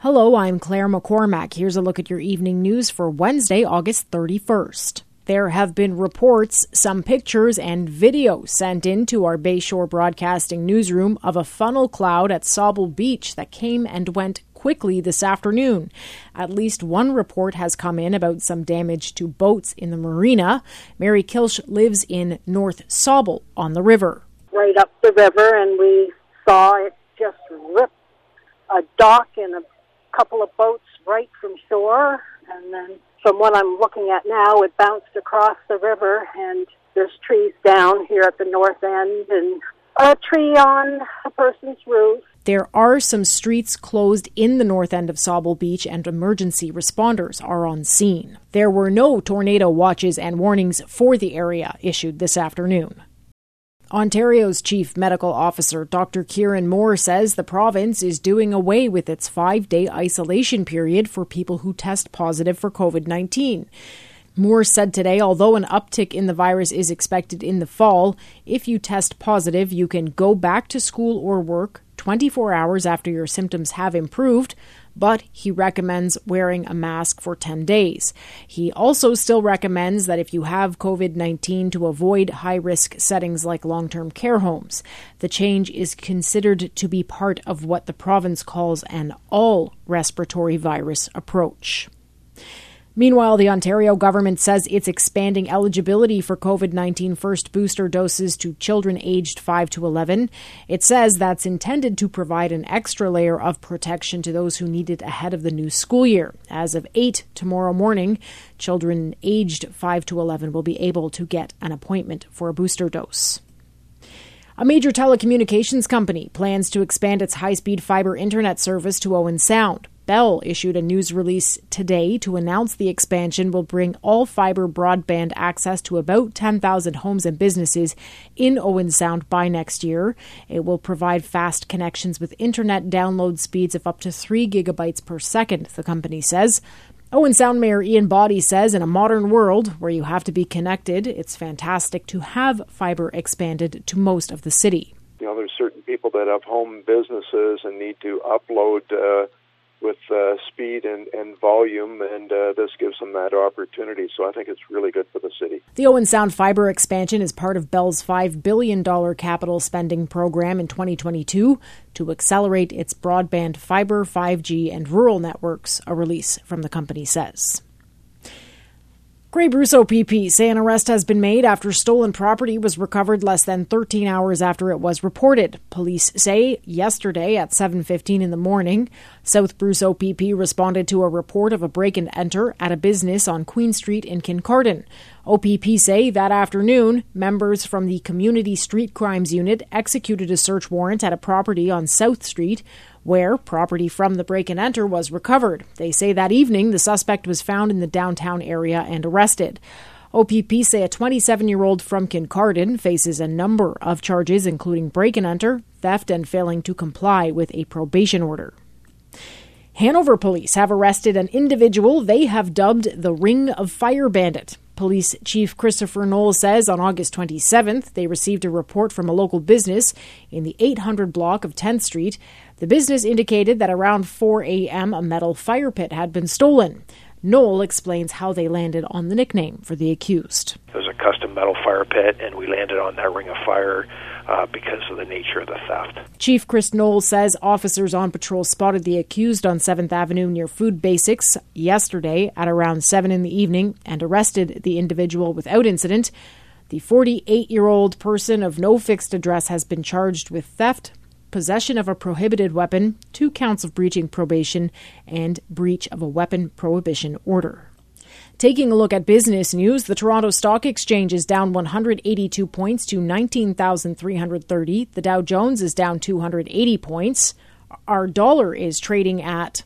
Hello, I'm Claire McCormack. Here's a look at your evening news for Wednesday, August 31st. There have been reports, some pictures, and video sent into our Bayshore Broadcasting newsroom of a funnel cloud at Sauble Beach that came and went quickly this afternoon. At least one report has come in about some damage to boats in the marina. Mary Kilsh lives in North Sauble on the river. Right up the river, and we saw it just rip a dock and a couple of boats right from shore, and then from what I'm looking at now, it bounced across the river, and there's trees down here at the north end and a tree on a person's roof. There are some streets closed in the north end of Sauble Beach, and emergency responders are on scene. There were no tornado watches and warnings for the area issued this afternoon. Ontario's Chief Medical Officer, Dr. Kieran Moore, says the province is doing away with its 5-day isolation period for people who test positive for COVID-19. Moore said today, although an uptick in the virus is expected in the fall, if you test positive, you can go back to school or work 24 hours after your symptoms have improved, but he recommends wearing a mask for 10 days. He also still recommends that if you have COVID-19 to avoid high-risk settings like long-term care homes. The change is considered to be part of what the province calls an all-respiratory virus approach. Meanwhile, the Ontario government says it's expanding eligibility for COVID-19 first booster doses to children aged 5 to 11. It says that's intended to provide an extra layer of protection to those who need it ahead of the new school year. As of 8 tomorrow morning, children aged 5 to 11 will be able to get an appointment for a booster dose. A major telecommunications company plans to expand its high-speed fiber internet service to Owen Sound. Bell issued a news release today to announce the expansion will bring all fiber broadband access to about 10,000 homes and businesses in Owen Sound by next year. It will provide fast connections with internet download speeds of up to 3 gigabytes per second, the company says. Owen Sound Mayor Ian Boddy says in a modern world where you have to be connected, it's fantastic to have fiber expanded to most of the city. There's certain people that have home businesses and need to upload with speed and volume, and this gives them that opportunity. So I think it's really good for the city. The Owen Sound fiber expansion is part of Bell's $5 billion capital spending program in 2022 to accelerate its broadband fiber, 5G, and rural networks, a release from the company says. Grey Bruce OPP say an arrest has been made after stolen property was recovered less than 13 hours after it was reported. Police say yesterday at 7:15 in the morning, South Bruce OPP responded to a report of a break-and-enter at a business on Queen Street in Kincardine. OPP say that afternoon, members from the Community Street Crimes Unit executed a search warrant at a property on South Street, where property from the break-and-enter was recovered. They say that evening the suspect was found in the downtown area and arrested. OPP say a 27-year-old from Kincardine faces a number of charges, including break-and-enter, theft, and failing to comply with a probation order. Hanover police have arrested an individual they have dubbed the Ring of Fire Bandit. Police Chief Christopher Knoll says on August 27th they received a report from a local business in the 800 block of 10th Street. The business indicated that around 4 a.m. a metal fire pit had been stolen. Knoll explains how they landed on the nickname for the accused. It was a custom metal fire pit, and we landed on that Ring of Fire because of the nature of the theft. Chief Chris Knoll says officers on patrol spotted the accused on 7th Avenue near Food Basics yesterday at around 7 in the evening and arrested the individual without incident. The 48-year-old person of no fixed address has been charged with theft, possession of a prohibited weapon, 2 counts of breaching probation, and breach of a weapon prohibition order. Taking a look at business news, the Toronto Stock Exchange is down 182 points to 19,330. The Dow Jones is down 280 points. Our dollar is trading at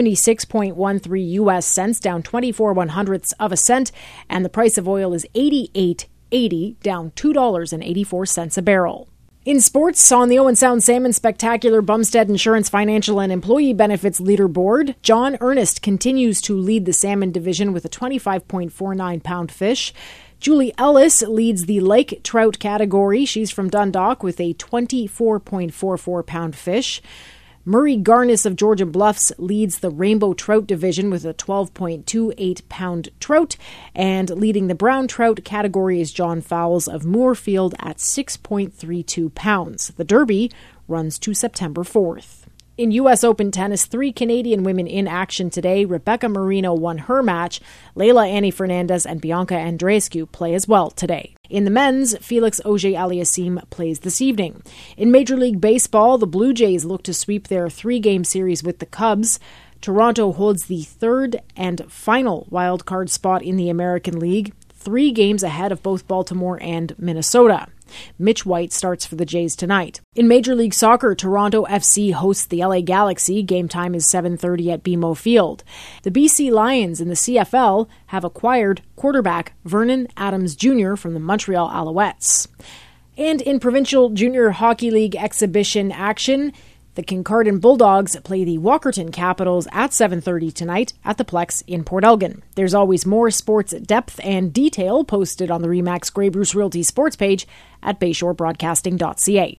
76.13 U.S. cents, down 24/100ths of a cent, and the price of oil is $88.80, down $2.84 a barrel. In sports, on the Owen Sound Salmon Spectacular Bumstead Insurance Financial and Employee Benefits Leaderboard, John Ernest continues to lead the salmon division with a 25.49-pound fish. Julie Ellis leads the lake trout category. She's from Dundalk with a 24.44-pound fish. Murray Garnis of Georgian Bluffs leads the rainbow trout division with a 12.28-pound trout, and leading the brown trout category is John Fowles of Moorfield at 6.32 pounds. The Derby runs to September 4th. In U.S. Open tennis, 3 Canadian women in action today. Rebecca Marino won her match. Leila Annie Fernandez and Bianca Andreescu play as well today. In the men's, Felix Auger-Aliassime plays this evening. In Major League Baseball, the Blue Jays look to sweep their 3-game series with the Cubs. Toronto holds the third and final wildcard spot in the American League, 3 games ahead of both Baltimore and Minnesota. Mitch White starts for the Jays tonight. In Major League Soccer, Toronto FC hosts the LA Galaxy. Game time is 7:30 at BMO Field. The BC Lions in the CFL have acquired quarterback Vernon Adams Jr. from the Montreal Alouettes. And in Provincial Junior Hockey League exhibition action, the Kincardine Bulldogs play the Walkerton Capitals at 7:30 tonight at the Plex in Port Elgin. There's always more sports depth and detail posted on the RE/MAX Grey Bruce Realty sports page at bayshorebroadcasting.ca.